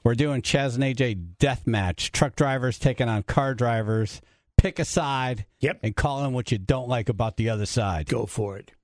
We're doing Chaz and AJ death match. Truck drivers taking on car drivers. Pick a side. Yep. And call in what you don't like about the other side. Go for it.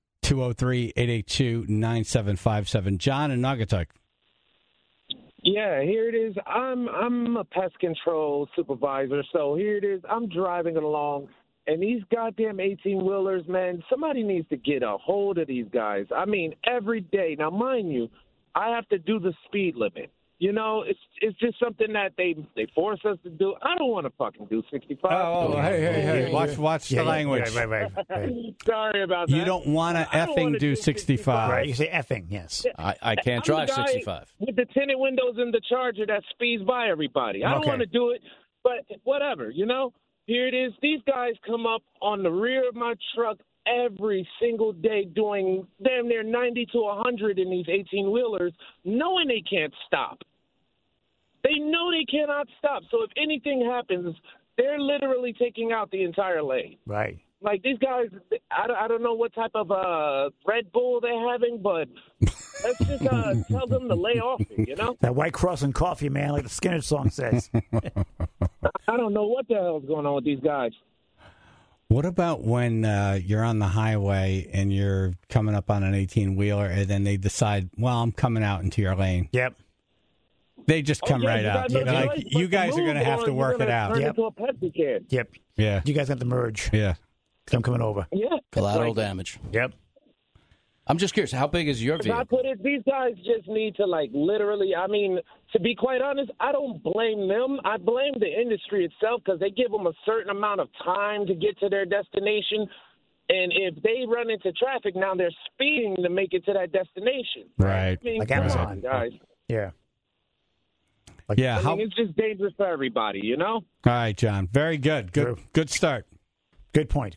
203-882-9757. John in Naugatuck. Yeah, here it is. I'm a pest control supervisor, so here it is. I'm driving along, and these goddamn 18-wheelers, man, somebody needs to get a hold of these guys. I mean, every day. Now, mind you, I have to do the speed limit. You know, it's just something that they force us to do. I don't want to fucking do 65. Oh, hey. Watch the language. Right. Sorry about that. You don't want to effing do 65. Right, you say effing, yes. I can't drive 65. With the tinted windows in the Charger that speeds by everybody. I don't want to do it, but whatever, you know? Here it is. These guys come up on the rear of my truck every single day doing damn near 90 to 100 in these 18-wheelers, knowing they can't stop. They know they cannot stop. So if anything happens, they're literally taking out the entire lane. Right. Like these guys, I don't know what type of Red Bull they're having, but let's just tell them to lay off it, you know? That White Cross and coffee, man, like the Skinner song says. I don't know what the hell is going on with these guys. What about when you're on the highway and you're coming up on an 18-wheeler and then they decide, well, I'm coming out into your lane? Yep. They just come right out. You guys are going to have to work it out. Yep. Into a Pepsi can. Yep. Yeah. You guys have to merge. Yeah. Because I'm coming over. Yeah. Collateral damage. Yep. I'm just curious, how big is your vehicle? I put it, these guys just need to, literally, I mean, to be quite honest, I don't blame them. I blame the industry itself because they give them a certain amount of time to get to their destination. And if they run into traffic, now they're speeding to make it to that destination. Right. I mean, Like come Amazon. on, guys. Yeah. Yeah. I mean, it's just dangerous for everybody, you know? All right, John. Very good. Good start. Good point.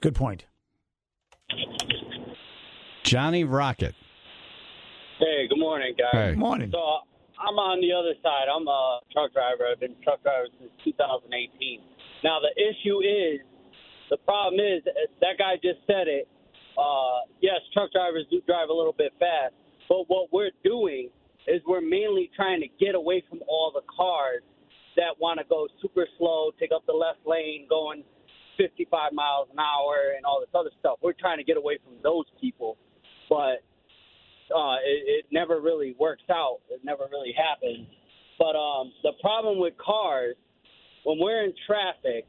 Johnny Rocket. Hey, good morning, guys. Hey. Good morning. So I'm on the other side. I'm a truck driver. I've been a truck driver since 2018. Now, the issue is, the problem is, that guy just said it. Yes, truck drivers do drive a little bit fast, but what we're doing is we're mainly trying to get away from all the cars that want to go super slow, take up the left lane, going 55 miles an hour and all this other stuff. We're trying to get away from those people, but it never really works out. It never really happens. But the problem with cars, when we're in traffic,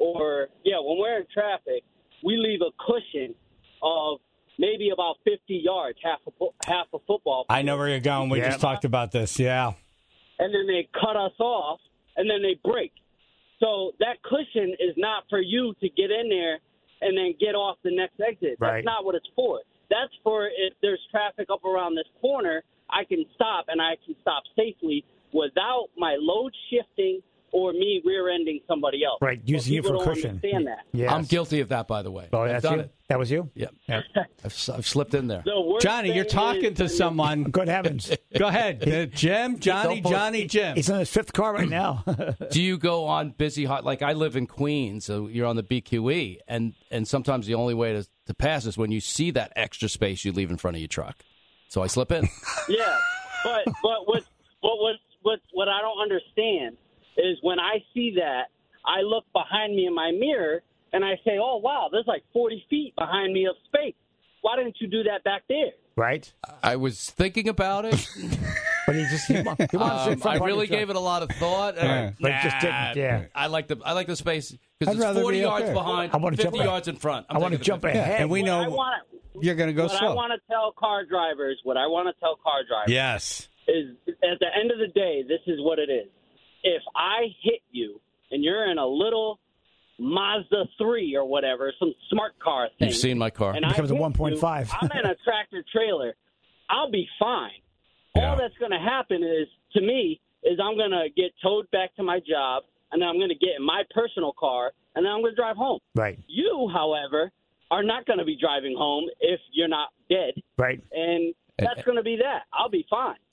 we leave a cushion of maybe about 50 yards, half a football field. I know where you're going. We just talked about this. Yeah. And then they cut us off, and then they brake. So that cushion is not for you to get in there and then get off the next exit. Right. That's not what it's for. That's for if there's traffic up around this corner, I can stop, and I can stop safely without my load shifting or me rear-ending somebody else. Right, using you for a cushion. Understand that. Yes. I'm guilty of that, by the way. Oh, I've that's done you? it. That was you? Yep. Yeah. I've slipped in there. The worst Johnny, you're thing talking is to when someone. Good heavens. Go ahead. Jim, Johnny, Jim. He's in his fifth car right now. Do you go on busy hot? Like I live in Queens, so you're on the BQE, and sometimes the only way to pass is when you see that extra space you leave in front of your truck. So I slip in. Yeah, but what I don't understand is when I see that, I look behind me in my mirror and I say, "Oh wow, there's like 40 feet behind me of space. Why didn't you do that back there?" Right? I was thinking about it. But he wanted to sit in front I of really your truck. gave it a lot of thought. Yeah. But he just didn't, yeah. I like the space I'd because it's rather 40 be up yards there. behind, I wanna 50 jump ahead. yards in front. I want to jump ahead. And we know you're going to go What slow. I want to tell car drivers Yes. is at the end of the day, this is what it is. If I hit you and you're in a little Mazda 3 or whatever, some smart car thing. You've seen my car. And It becomes a I hit 1.5. you, I'm in a tractor trailer. I'll be fine. Yeah. All that's going to happen is I'm going to get towed back to my job, and then I'm going to get in my personal car, and then I'm going to drive home. Right. You, however, are not going to be driving home if you're not dead. Right. And that's going to be that. I'll be fine.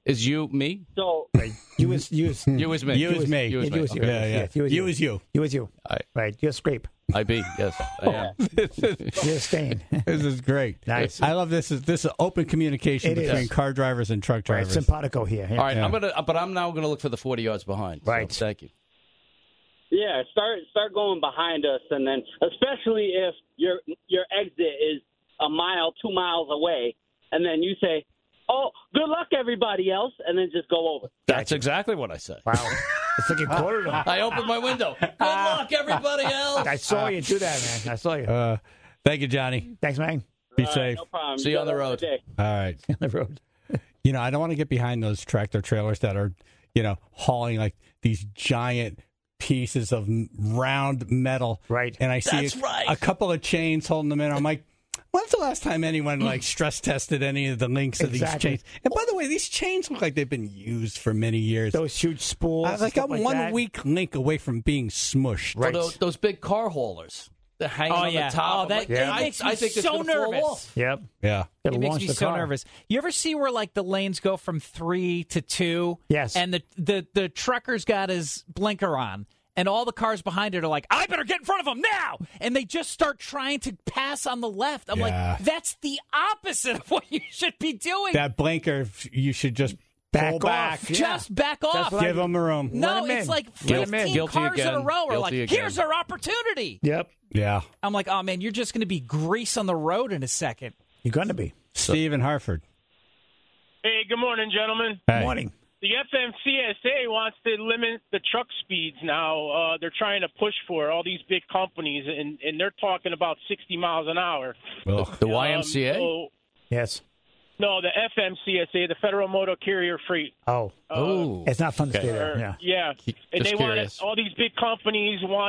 Is you me? So You was You is me. You is me. You is me. you was you. Yeah, yeah. You was You is you. You was you. Right. You're scrape. I be. Yes, I am. You're stain. This is great. Nice. I love this. This is open communication It is. between car drivers and truck Right. drivers. Simpatico here. Yeah. All right, Yeah. I'm now gonna look for the 40 yards behind. Right. So, thank you. yeah, start going behind us, and then especially if your exit is a mile, 2 miles away, and then you say, "Oh, good luck, everybody else," and then just go over. That's exactly what I said. Wow. It's like you quoted him. I opened my window. Good luck, everybody else. I saw you do that, man. I saw you. Thank you, Johnny. Thanks, man. Be All right, safe. no problem. See you on the have a road. good day. All right. On the road. You know, I don't want to get behind those tractor trailers that are, hauling like these giant pieces of round metal. Right. And I see That's right. a couple of chains holding them in. I'm like, when's the last time anyone stress tested any of the links of these Exactly. chains? And by the way, these chains look like they've been used for many years. Those huge spools. I was like, stuff I'm like one that. weak link away from being smushed. Right. Or those big car haulers. They're hanging on yeah. the top. Oh, I'm that- like, that I makes me think it's so gonna fall nervous. off. Yep. Yeah. It'll It makes launch me the so car. nervous. You ever see where like the lanes go from 3 to 2? Yes. And the trucker's got his blinker on, and all the cars behind it are like, I better get in front of him now! And they just start trying to pass on the left. I'm Yeah. like, that's the opposite of what you should be doing. That blinker, you should just pull back. off. Yeah. Just back off. what I Give them room. No, Let 'em it's in. like Let 'em 15 in. Guilty cars in a again. row are like, Guilty again. here's our opportunity. Yep. Yeah. I'm like, oh, man, you're just going to be grease on the road in a second. You're going to be. Steve in Hartford. Hey, good morning, gentlemen. Hey. Morning. The FMCSA wants to limit the truck speeds now. They're trying to push for all these big companies, and they're talking about 60 miles an hour. Ugh. The YMCA? So, Yes. no, the FMCSA, the Federal Motor Carrier Freight. Oh. Oh. It's not fun to stay there. Yeah. Yeah, and Just they want curious. all these big companies want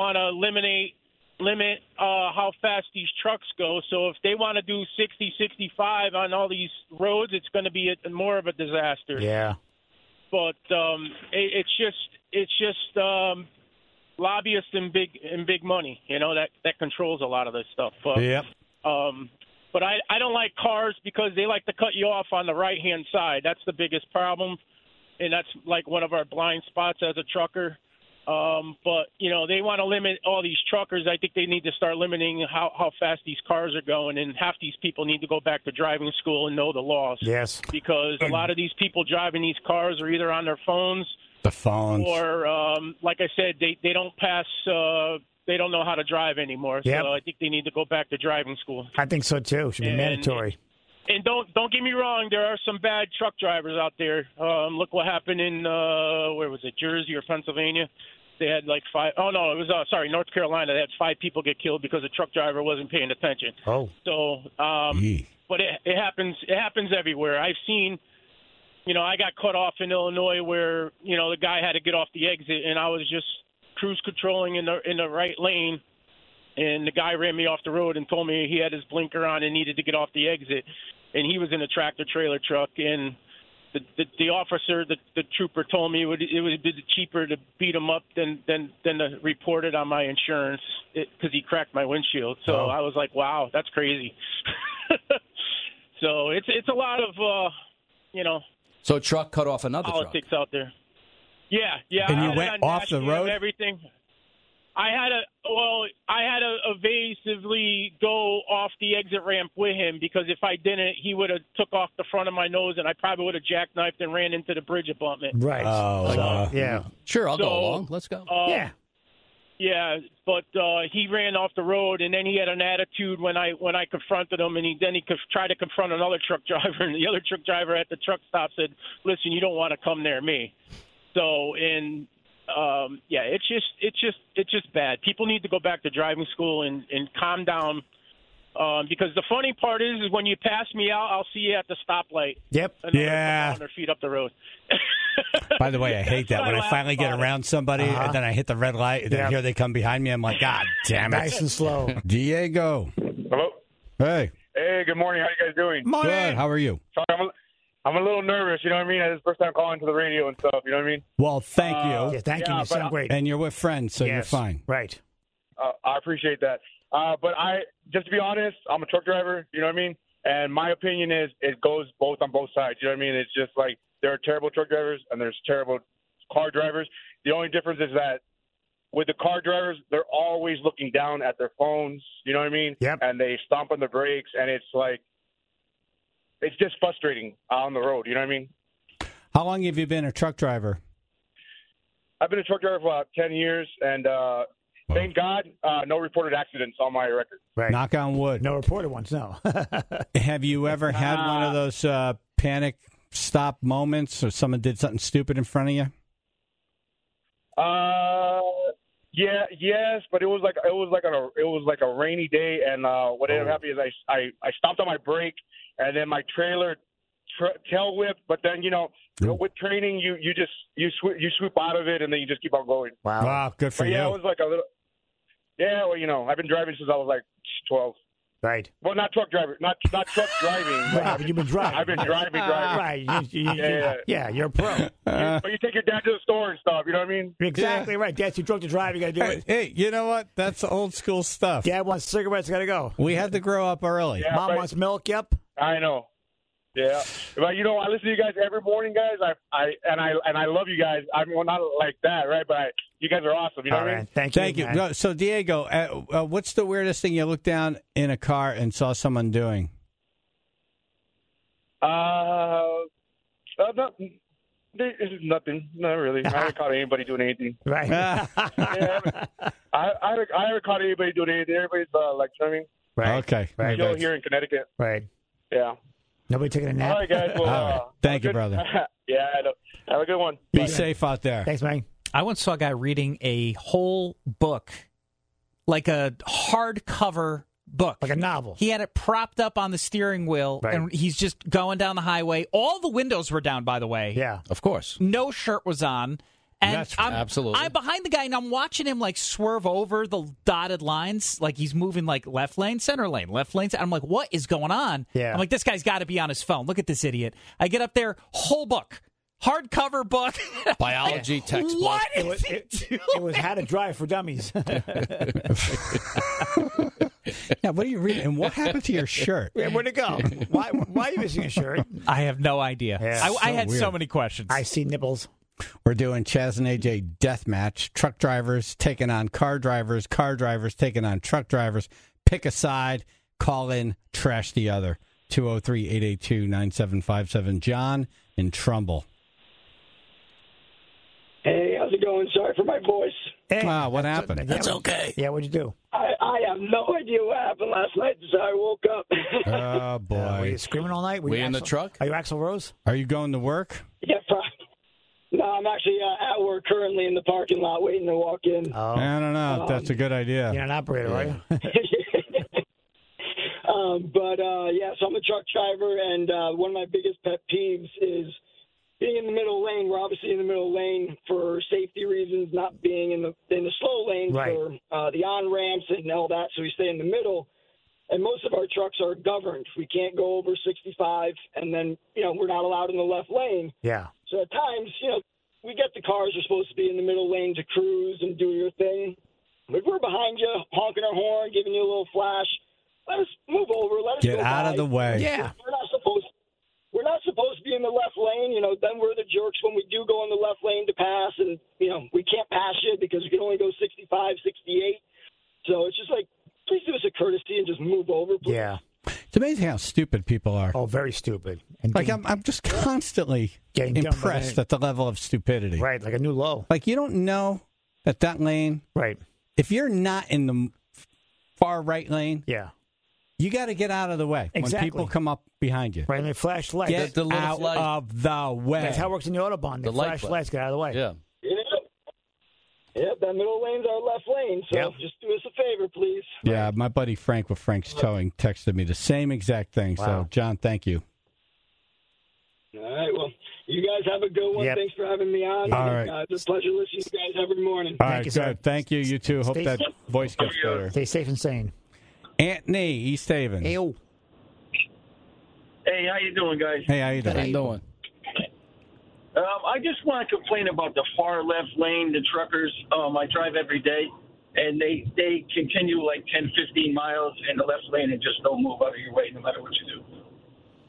to limit how fast these trucks go. So if they want to do 60, 65 on all these roads, it's going to be more of a disaster. Yeah. But it's just lobbyists and big money, that controls a lot of this stuff. Yep. But I don't like cars because they like to cut you off on the right hand side. That's the biggest problem, and that's like one of our blind spots as a trucker. But they want to limit all these truckers. I think they need to start limiting how fast these cars are going, and half these people need to go back to driving school and know the laws. Yes. Because a lot of these people driving these cars are either on their phones The phones. or, like I said, they don't pass. They don't know how to drive anymore. Yep. So I think they need to go back to driving school. I think so, too. Should be And- mandatory. And don't get me wrong, there are some bad truck drivers out there. Look what happened in where was it, Jersey or Pennsylvania? They had like 5. Oh no, it was North Carolina. They had 5 people get killed because a truck driver wasn't paying attention. Oh. So, Yee. but it happens. It happens everywhere. I've seen. I got cut off in Illinois where the guy had to get off the exit, and I was just cruise controlling in the right lane. And the guy ran me off the road and told me he had his blinker on and needed to get off the exit. And he was in a tractor trailer truck. And the officer, the trooper, told me it would be cheaper to beat him up than to report it on my insurance because he cracked my windshield. So I was like, wow, that's crazy. So it's a lot of So a truck cut off another politics truck. out there. Yeah. And you I had went it on off the National road? and everything. I had to evasively go off the exit ramp with him because if I didn't, he would have took off the front of my nose and I probably would have jackknifed and ran into the bridge abutment. Right. Oh, yeah. Sure, I'll go So, along. Let's go. Yeah. Yeah, but he ran off the road, and then he had an attitude when I confronted him, and then he tried to confront another truck driver, and the other truck driver at the truck stop said, "Listen, you don't want to come near me." So, it's just bad. People need to go back to driving school and calm down. Because the funny part is when you pass me out, I'll see you at the stoplight. Yep. Another Yeah. couple 100 feet up the road. By the way, I hate that when I laugh finally get about it. around somebody and then I hit the red light and then Yep. here they come behind me. I'm like, God damn it. Nice and slow. Diego. Hello. Hey. Hey, good morning. How you guys doing? Good. How are you? Sorry, I'm a little nervous. You know what I mean? It's the first time calling to the radio and stuff. You know what I mean? Well, thank Yeah, you. thank you. yeah, You sound but- great. And you're with friends, so you're Yes. fine. Right. I appreciate that. But just to be honest, I'm a truck driver. You know what I mean? And my opinion is it goes on both sides. You know what I mean? It's just like there are terrible truck drivers and there's terrible car drivers. The only difference is that with the car drivers, they're always looking down at their phones. You know what I mean? Yep. And they stomp on the brakes, and it's like, it's just frustrating on the road. You know what I mean? How long have you been a truck driver? I've been a truck driver for about 10 years, and thank God, no reported accidents on my record. Right. Knock on wood. No reported ones, no. Have you ever had one of those panic stop moments, or someone did something stupid in front of you? Yes, but it was like a rainy day, and what ended up happening is I stopped on my brake, and then my trailer tail whipped. But then with training, you swoop out of it, and then you just keep on going. Wow, good for you. Yeah, it was like a little. Yeah, well, I've been driving since I was like 12. Right. Well, not truck driving. Right, but you've been driving. I've been driving. Right. Yeah, you're a pro. But you take your dad to the store and stuff. You know what I mean? Exactly right. Dad's too drunk to drive. You got to do it. Hey, you know what? That's old school stuff. Dad wants cigarettes. Got to go. We had to grow up early. Yeah, Mom wants milk. Yep. I know. Yeah, but I listen to you guys every morning, guys. I love you guys. I mean, well, not like that, right? But you guys are awesome. You know what I mean? Thank you. No, so Diego, what's the weirdest thing you looked down in a car and saw someone doing? Nothing. Not really. I haven't caught anybody doing anything. Right. I haven't caught anybody doing anything. Everybody's like swimming. Right. Okay. Right. Still here in Connecticut. Right. Yeah. Nobody taking a nap. All right, guys. Well, All right. Thank you, good. brother. Yeah, I know. Have a good one. Be safe out there. Thanks, man. I once saw a guy reading a whole book, like a hardcover book. Like a novel. He had it propped up on the steering wheel, Right. and he's just going down the highway. All the windows were down, by the way. Yeah. Of course. No shirt was on. And That's absolutely. I'm behind the guy, and I'm watching him like swerve over the dotted lines, like he's moving like left lane, center lane, left lane. I'm like, what is going on? Yeah. I'm like, this guy's got to be on his phone. Look at this idiot. I get up there, whole book, hardcover book, Biology textbook. What is he doing? It was How to Drive for Dummies. Yeah, what are you reading? And what happened to your shirt? Yeah, where'd it go? Why are you missing a shirt? I have no idea. Yeah. I had weird. so many questions. I see nipples. We're doing Chaz and AJ death match. Truck drivers taking on car drivers taking on truck drivers. Pick a side, call in, trash the other. 203-882-9757. John in Trumbull. Hey, how's it going? Sorry for my voice. Hey, Wow, what happened? That's okay. Yeah, what'd you do? I have no idea what happened last night since I woke up. Oh, Were you boy. screaming all night? Were We you in the Axl- truck? Are you Axl Rose? Are you going to work? Yeah, no, I'm actually at work currently in the parking lot waiting to walk in. Oh. I don't know if that's a good idea. You're an operator, are you? So I'm a truck driver, and one of my biggest pet peeves is being in the middle lane. We're obviously in the middle lane for safety reasons, not being in the slow lane Right. for the on-ramps and all that, so we stay in the middle. And most of our trucks are governed. We can't go over 65, and then, we're not allowed in the left lane. Yeah. So at times, we get the cars are supposed to be in the middle lane to cruise and do your thing. If we're behind you, honking our horn, giving you a little flash, let us move over. Let us Get go out by. of the way. Yeah. We're not supposed to be in the left lane. Then we're the jerks when we do go in the left lane to pass, and we can't pass you because we can only go 65, 68. So it's just like, please do us a courtesy and just move over, please. Yeah. It's amazing how stupid people are. Oh, very stupid. And Like, I'm just constantly Getting done by impressed the- at the level of stupidity. Right, like a new low. Like, you don't know that lane, Right. if you're not in the far right lane, Yeah. you got to get out of the way Exactly. when people come up behind you. Right, and they flash lights. Get The little out light. of the way. That's how it works in the Autobahn. They The light flash flip. lights, get out of the way. Yeah. Yep, that middle lane's our left lane, so Yep. just do us a favor, please. Yeah, my buddy Frank with Frank's Towing texted me the same exact thing. Wow. So, John, thank you. All right, well, you guys have a good one. Yep. Thanks for having me on. All right. It's a pleasure listening to you guys every morning. All Thank right, you, good. sir. Thank you. You too. Hope Stay that voice gets better. Stay safe and sane. Anthony, East Haven. Hey, oh. Hey, how you doing, guys? Hey, how you doing? How you doing? I just want to complain about the far left lane, the truckers. I drive every day, and they continue like 10, 15 miles in the left lane and just don't move out of your way no matter what you do.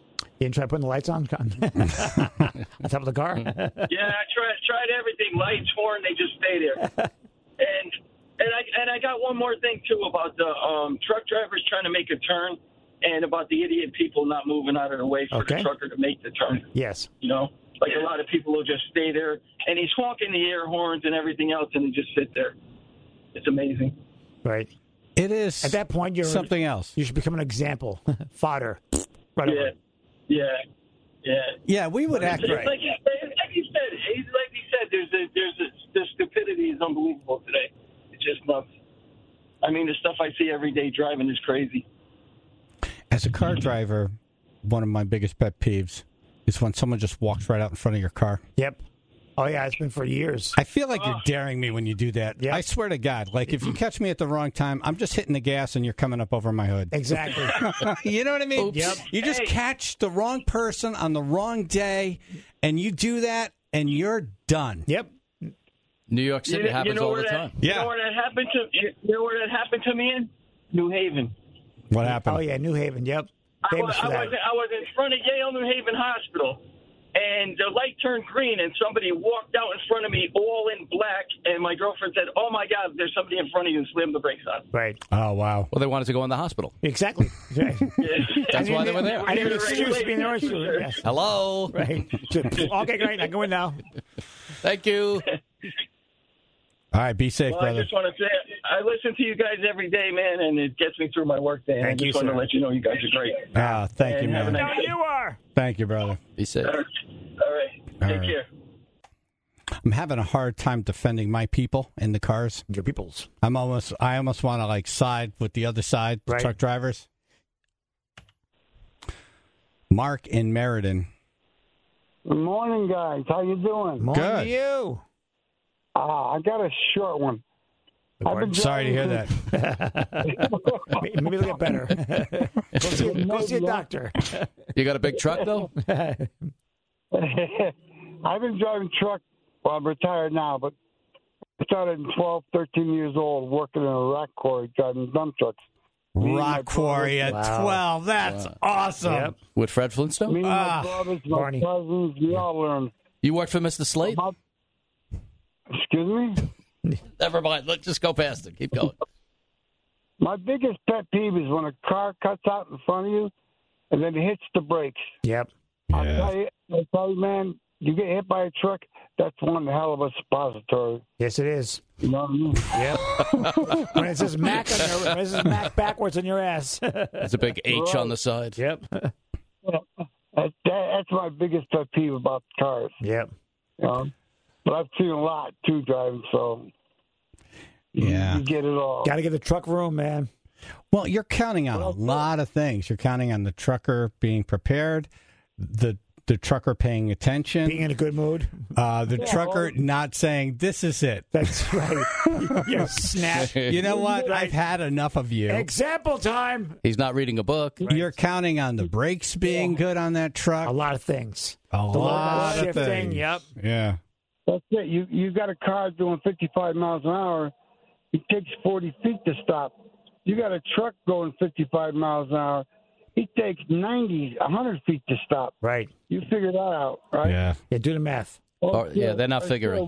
You didn't try putting the lights on on top of the car? Yeah, I tried everything. Lights, horn, they just stay there. And I got one more thing too about the truck drivers trying to make a turn, and about the idiot people not moving out of the way for the trucker to make the turn. Yes. You know, like a lot of people will just stay there, and he's honking the air horns and everything else, and they just sit there. It's amazing. Right. It is. At that point, you're something else. You should become an example. Fodder. Right away. Yeah, we would act right. Like he said, the stupidity is unbelievable today. It's just nuts. I mean, the stuff I see every day driving is crazy. As a car driver, one of my biggest pet peeves is when someone just walks right out in front of your car. Yep. Oh, yeah, it's been for years. I feel like you're daring me when you do that. Yep. I swear to God. Like, if you catch me at the wrong time, I'm just hitting the gas and you're coming up over my hood. Exactly. You know what I mean? Oops. Yep. You just catch the wrong person on the wrong day, and you do that, and you're done. Yep. New York City happens all the time. You know where that happened to? You know where that happened to me in? New Haven. What happened? Oh, yeah, New Haven. Yep. I was in front of Yale New Haven Hospital, and the light turned green, and somebody walked out in front of me all in black, and my girlfriend said, "Oh, my God, there's somebody in front of you," and slammed the brakes on. Right. Oh, wow. Well, they wanted to go in the hospital. Exactly. That's why they were there. I need an excuse to be in the restroom. Yes. Hello. Right. Okay, great. I'm going now. Thank you. All right, be safe, brother. I just want to say, I listen to you guys every day, man, and it gets me through my work day. And I just want to let you know you guys are great. Thank you, man. No, you are. Thank you, brother. Be safe. All right. Take care. I'm having a hard time defending my people in the cars. Your peoples. I almost want to like side with the other side, the truck drivers. Mark in Meriden. Good morning, guys. How you doing? Morning Good. to you. I got a short one. Sorry to hear that. Maybe it'll get better. Go see a doctor. You got a big truck, though? I've been driving truck. Well, I'm retired now, but I started at 12, 13 years old working in a rock quarry driving dump trucks. Rock quarry at 12. That's awesome. Yep. With Fred Flintstone? Me and my brothers, my cousins, we all learned. You worked for Mr. Slate? Excuse me? Never mind. Let's just go past it. Keep going. My biggest pet peeve is when a car cuts out in front of you and then it hits the brakes. Yep. I tell you, man, you get hit by a truck, that's one hell of a suppository. Yes, it is. You know what I mean? Yep. When it says Mac when it says Mac backwards on your ass. There's a big H on the side. Yep. That's my biggest pet peeve about cars. Yep. But I've seen a lot, too, driving, so you get it all. Got to give the truck room, man. Well, you're counting on a lot of things. You're counting on the trucker being prepared, the trucker paying attention. Being in a good mood. The trucker not saying, this is it. That's right. You snap. You know what? I've had enough of you. Example time. He's not reading a book. Right. You're counting on the brakes being good on that truck. A lot of things. A lot of shifting, things. Yep. Yeah. That's it. You got a car doing 55 miles an hour. It takes 40 feet to stop. You got a truck going 55 miles an hour. It takes 90, 100 feet to stop. Right. You figure that out, right? Yeah. Yeah, do the math. Oh, yeah, they're not figuring.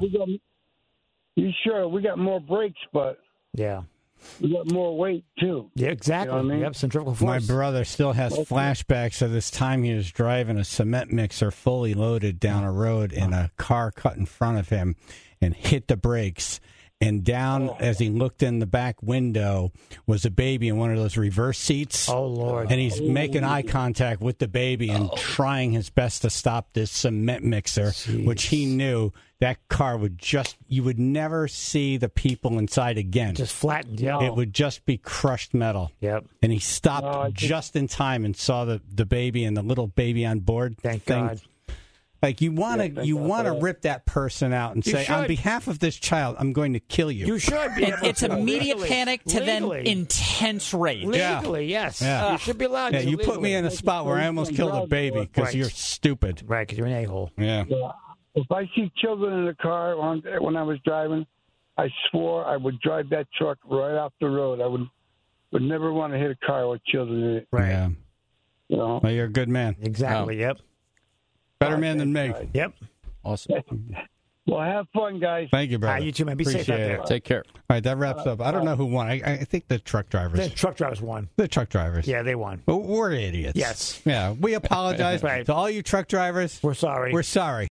We got more brakes, but yeah, we got more weight, too. Yeah, exactly. You know what I mean? Yep, centrifugal force. My brother still has flashbacks of this time he was driving a cement mixer fully loaded down a road and a car cut in front of him and hit the brakes. And down, as he looked in the back window, was a baby in one of those reverse seats. Oh, Lord. And he's making eye contact with the baby and trying his best to stop this cement mixer, which he knew that car would you would never see the people inside again. Just flattened, yeah. It would just be crushed metal. Yep. And he stopped just in time and saw the baby and the little baby on board. Thank God. Like you want to rip that person out and say, on behalf of this child, I'm going to kill you. You should be. It's immediate panic to then intense rage. Legally, yes. Yeah. You should be allowed to. You put me in a spot where I almost killed a baby because you're stupid. Right, because you're an a-hole. Yeah. If I see children in the car when I was driving, I swore I would drive that truck right off the road. I would never want to hit a car with children in it. Right. Yeah. You know? Well, you're a good man. Exactly. Yep. Better man than me. Yep. Awesome. Well, have fun, guys. Thank you, brother. You too, man. Be safe Appreciate out there. it. Take care. All right, that wraps up. I don't know who won. I think the truck drivers. The truck drivers won. The truck drivers. Yeah, they won. We're idiots. Yes. Yeah, we apologize Right. to all you truck drivers. We're sorry. We're sorry.